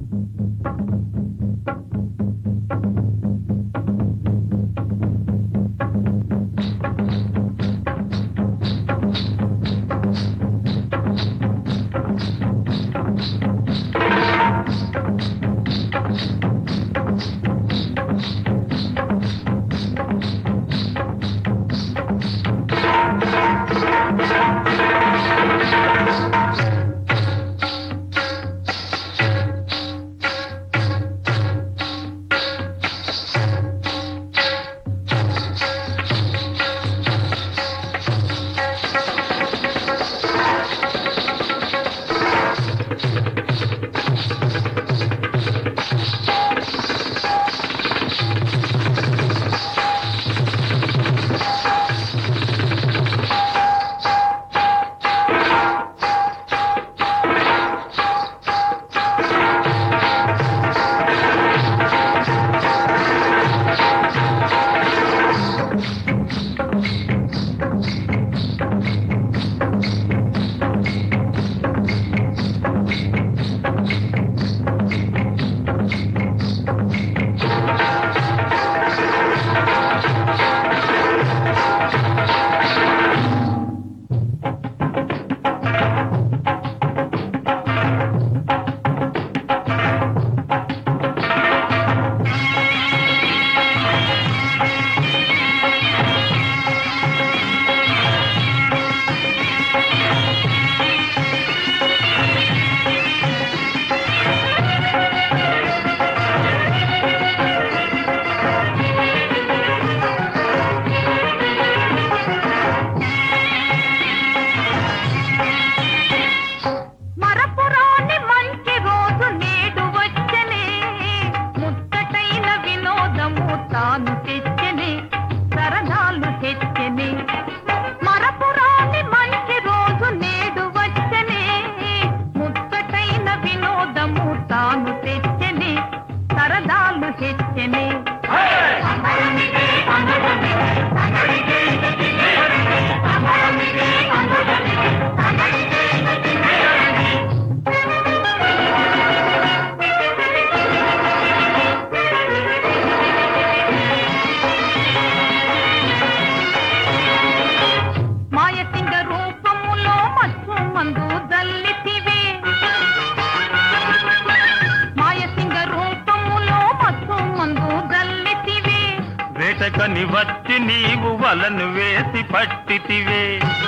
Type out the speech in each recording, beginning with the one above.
వెతకని వచ్చి నీవు వలను వేసి పట్టితివే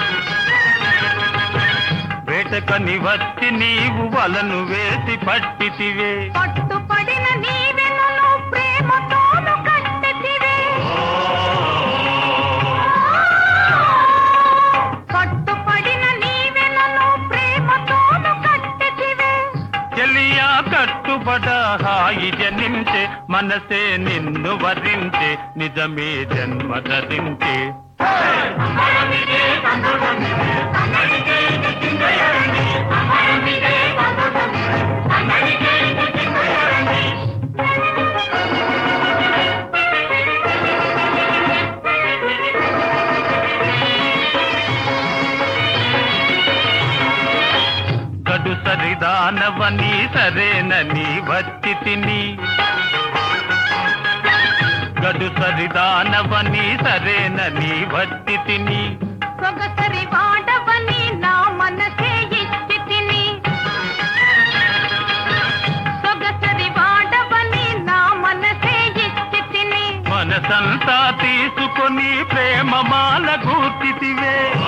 వెతకని వచ్చి నీవు వలను వేసి పట్టితివే పట్టుపడిన నీవెనను ప్రేమతోను కట్టితివే పట్టుపడిన నీవెనను ప్రేమతోను కట్టితివే చెలియా కట్టుబడ హాయి జనించే మనసే నిన్ను వరించే నిజమే జన్మ ధరించే గడు సరిదానవని సరేనని వచ్చి తిని గడు సరిదానవని సరేనని వచ్చి తిని సొగసరి వాడవని నా మనసే ఇచ్చి తిని సొగసరి వాడవని నా మనసే ఇచ్చి తిని మనసంతా తీసుకొని ప్రేమ మాల గూర్చితివే